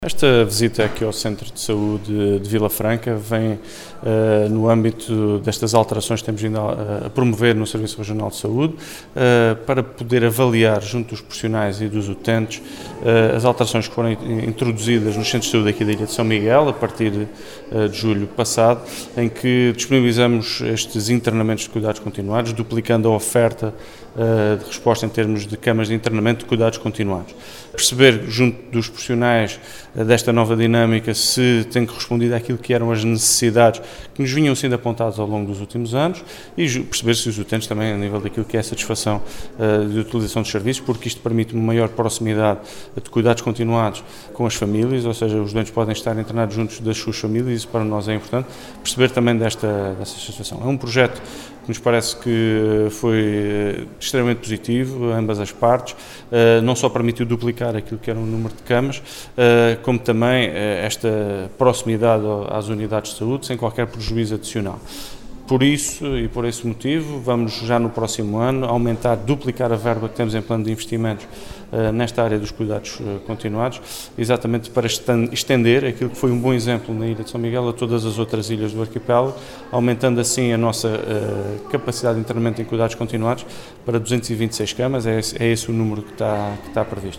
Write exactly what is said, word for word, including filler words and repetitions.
Esta visita aqui ao Centro de Saúde de Vila Franca vem uh, no âmbito destas alterações que temos vindo a, a promover no Serviço Regional de Saúde, uh, para poder avaliar junto dos profissionais e dos utentes uh, as alterações que foram introduzidas nos centros de saúde aqui da Ilha de São Miguel, a partir de, uh, de julho passado, em que disponibilizamos estes internamentos de cuidados continuados, duplicando a oferta uh, de resposta em termos de camas de internamento de cuidados continuados. Perceber junto dos profissionais desta nova dinâmica se tem correspondido àquilo que eram as necessidades que nos vinham sendo apontadas ao longo dos últimos anos e perceber se os utentes também a nível daquilo que é a satisfação uh, de utilização dos serviços, porque isto permite uma maior proximidade de cuidados continuados com as famílias, ou seja, os doentes podem estar internados juntos das suas famílias e isso para nós é importante, perceber também desta, desta situação. É um projeto que nos parece que foi extremamente positivo, ambas as partes, não só permitiu duplicar aquilo que era o número de camas, como também esta proximidade às unidades de saúde, sem qualquer prejuízo adicional. Por isso e por esse motivo, vamos já no próximo ano aumentar, duplicar a verba que temos em plano de investimentos uh, nesta área dos cuidados uh, continuados, exatamente para estender aquilo que foi um bom exemplo na Ilha de São Miguel a todas as outras ilhas do arquipélago, aumentando assim a nossa uh, capacidade de internamento em cuidados continuados para duzentas e vinte e seis camas, é esse, é esse o número que está, que está previsto.